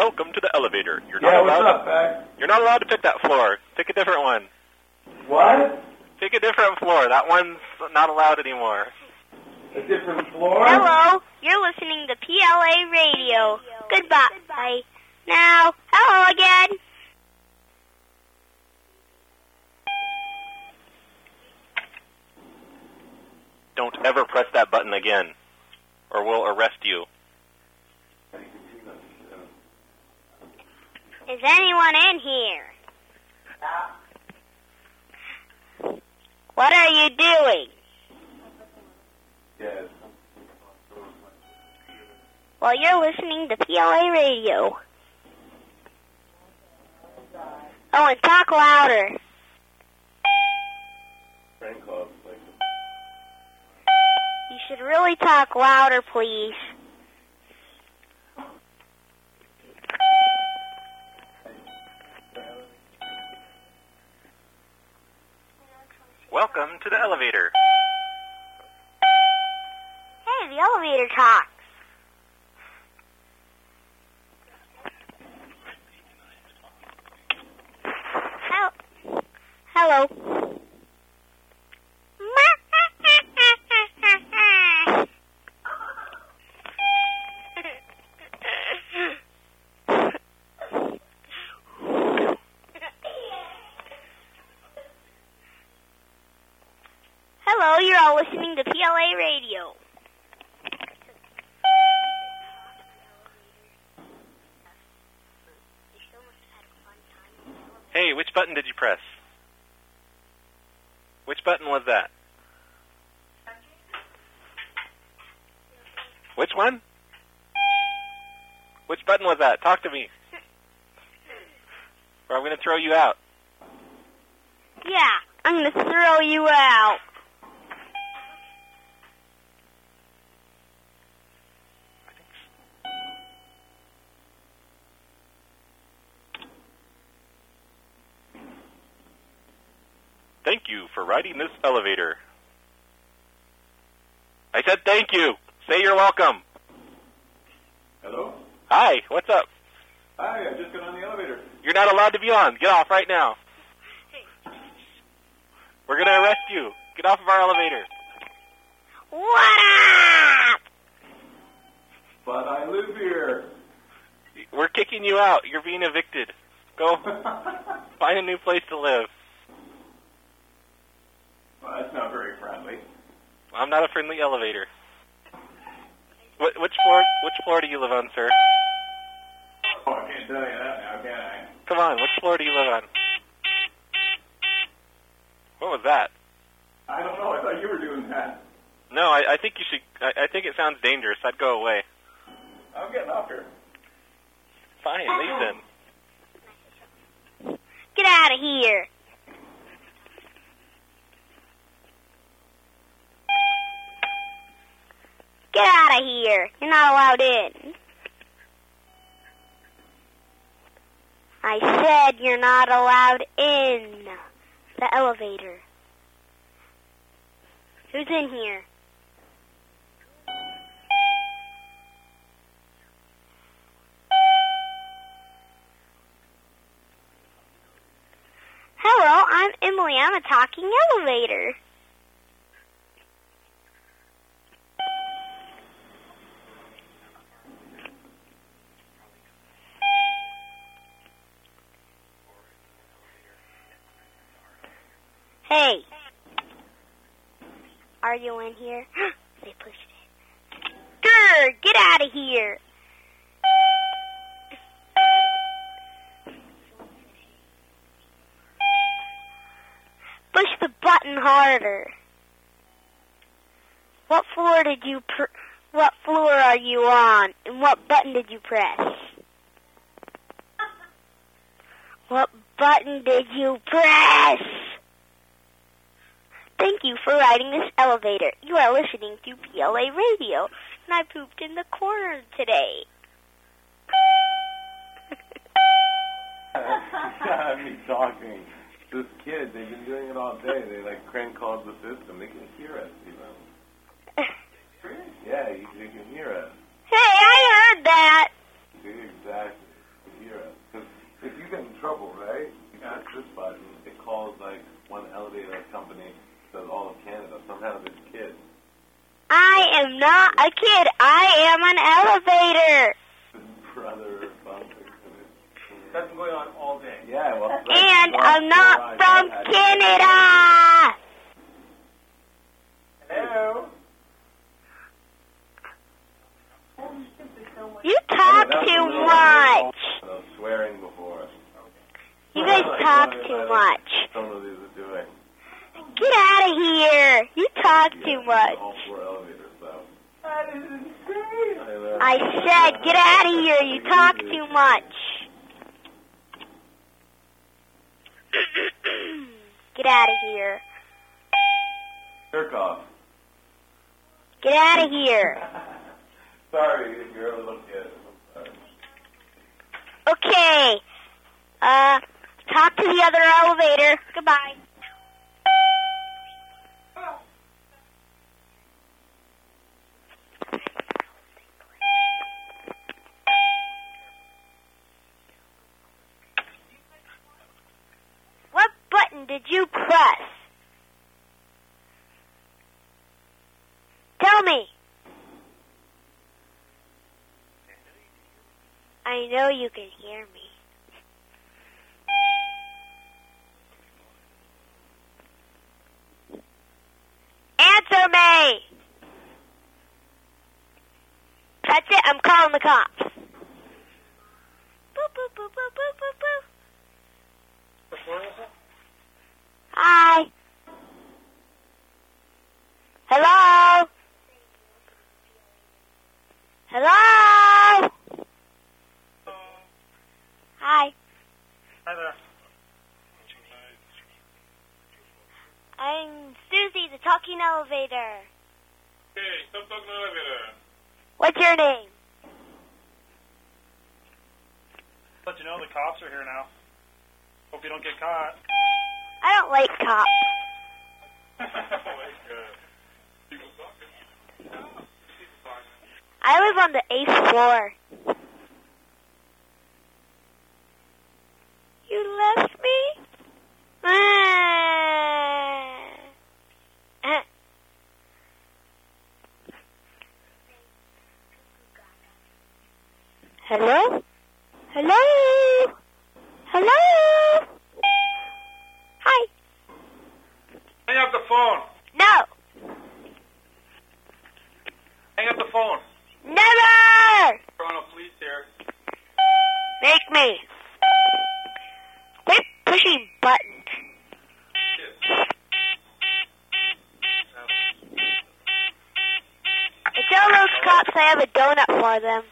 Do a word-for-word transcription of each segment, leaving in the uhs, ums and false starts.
Welcome to the elevator. You're yeah, not what's allowed up, Beck? You're not allowed to pick that floor. Pick a different one. What? Pick a different floor. That one's not allowed anymore. A different floor? Hello, you're listening to P L A Radio. Goodbye. Goodbye. Now, hello again. Don't ever press that button again, or we'll arrest you. Is anyone in here? What are you doing? Yes. Well, you're listening to P L A Radio. Oh, and talk louder. Friend club. Like... You should really talk louder, please. Welcome to the elevator. Hey, the elevator talks. Hel- Hello. Hello, you're all listening to P L A Radio. Hey, which button did you press? Which button was that? Which one? Which button was that? Talk to me. Or I'm going to throw you out. Yeah, I'm going to throw you out. Thank you for riding this elevator. I said thank you. Say you're welcome. Hello? Hi, what's up? Hi, I just got on the elevator. You're not allowed to be on. Get off right now. We're going to arrest you. Get off of our elevator. What up? But I live here. We're kicking you out. You're being evicted. Go find a new place to live. Well, that's not very friendly. I'm not a friendly elevator. What, which floor? Which floor do you live on, sir? Oh, I can't tell you that now, can I? Come on. Which floor do you live on? What was that? I don't know. I thought you were doing that. No, I, I think you should. I, I think it sounds dangerous. I'd go away. I'm getting off here. Fine, leave then. Get out of here. Get out of here. You're not allowed in. I said you're not allowed in the elevator. Who's in here? Hello, I'm Emily. I'm a talking elevator. Hey. Are you in here? They pushed it. Grr, get out of here. Push the button harder. What floor did you pr- what floor are you on? And what button did you press? What button did you press? Thank you for riding this elevator. You are listening to P L A Radio, and I pooped in the corner today. Got me talking. This kid, they've been doing it all day. They like crank calls the system. They can hear us, even. Yeah, you, they can hear us. Hey, I heard that. See, exactly. kid. I am an elevator. Brother or something. That's been going on all day. Yeah, well, that's And not I'm not right. from That had- Canada. Hello? You talk That was a too little much. I was swearing before. You guys Like, talk what too is- much. Some of these are doing. Get out of here. You talk Yeah, too much. All four elevators, though. That is insane. I know. I said, get out of here. You talk too much. Get out of here. Jerk off. Get out of here. Sorry, you're a little kid. I'm sorry. Okay. Uh, talk to the other elevator. Goodbye. What button did you press? Tell me. I know you can hear me. Answer me! That's it, I'm calling the cops. Boop, boop, boop, boop, boop, boop, boop. Hi. Hello? Hello? Hi. Hi there. I'm Susie, the talking elevator. Hey, stop talking elevator. What's your name? Let you know the cops are here now. Hope you don't get caught. I don't like cops. People talking. People talking. I live on the eighth floor. You left me? Hello? Hello? Hello? Hi. Hang up the phone. No. Hang up the phone. Never! Toronto police here. Make me. Quit pushing buttons. And tell those cops I have a donut for them.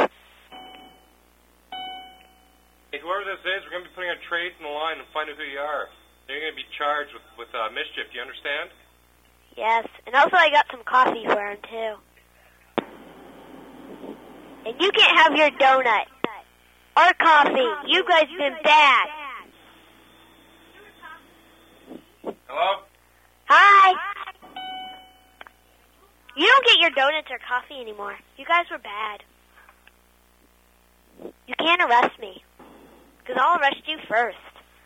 Hey, whoever this is, we're going to be putting our trades in the line and find out who you are. You're going to be charged with, with uh, mischief, do you understand? Yes, and also I got some coffee for him too. And you can't have your donut or coffee. You guys been bad. Hello? Hi. You don't get your donuts or coffee anymore. You guys were bad. You can't arrest me. Because I'll arrest you first.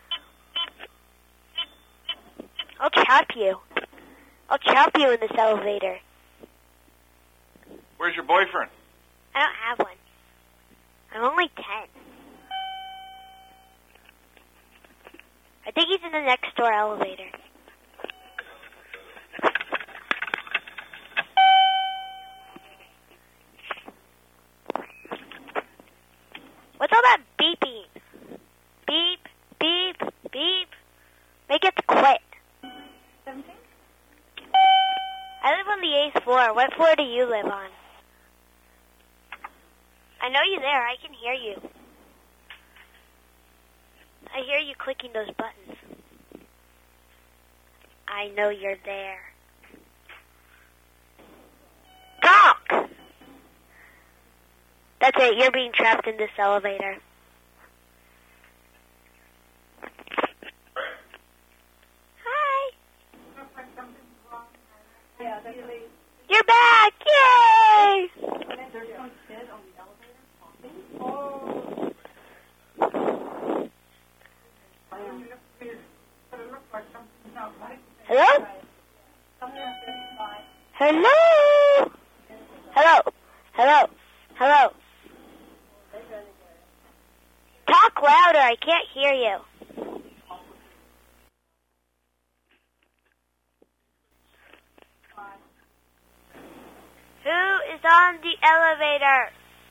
I'll trap you. I'll trap you in this elevator. Where's your boyfriend? I don't have one. I'm only ten. I think he's in the next door elevator. What's all that beeping? Beep, beep, beep. Make it quit. seventeen? I live on the eighth floor. What floor do you live on? I know you're there. I can hear you. I hear you clicking those buttons. I know you're there. Talk! That's it. You're being trapped in this elevator. Hi. Yeah, that's really... You're back! Yay! There's no kid on the elevator talking? Oh. Hello? Hello? Hello? Hello? Hello? Talk louder, I can't hear you. Who is on the elevator?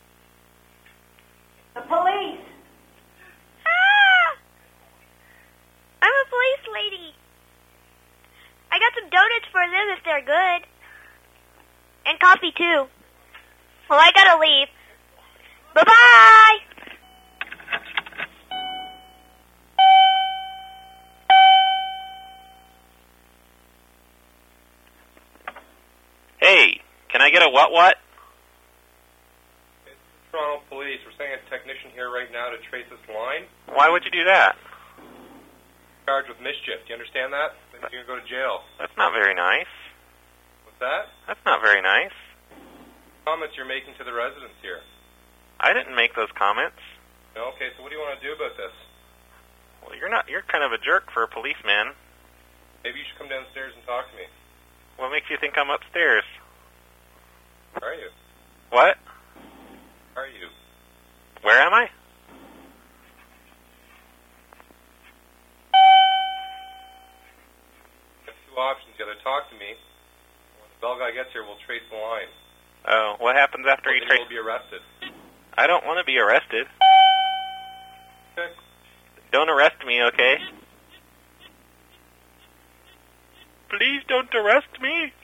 The police. Ah! I'm a police lady. I got some donuts for them if they're good. And coffee too. Well, I gotta leave. Bye-bye! Hey, can I get a what what? It's the Toronto Police. We're sending a technician here right now to trace this line. Why would you do that? Charged with mischief. Do you understand that? Then you're going to go to jail. That's not very nice. What's that? That's not very nice. Comments you're making to the residents here. I didn't make those comments. No? Okay, so what do you want to do about this? Well, you're not. You're kind of a jerk for a policeman. Maybe you should come downstairs and talk to me. What makes you think I'm upstairs? Are you? What? Are you? Where am I? You have two options. You either talk to me, or when the bell guy gets here, we'll trace the line. Oh, what happens after Or you then trace? you'll be arrested. I don't want to be arrested. Okay. Don't arrest me, okay? Please don't arrest me.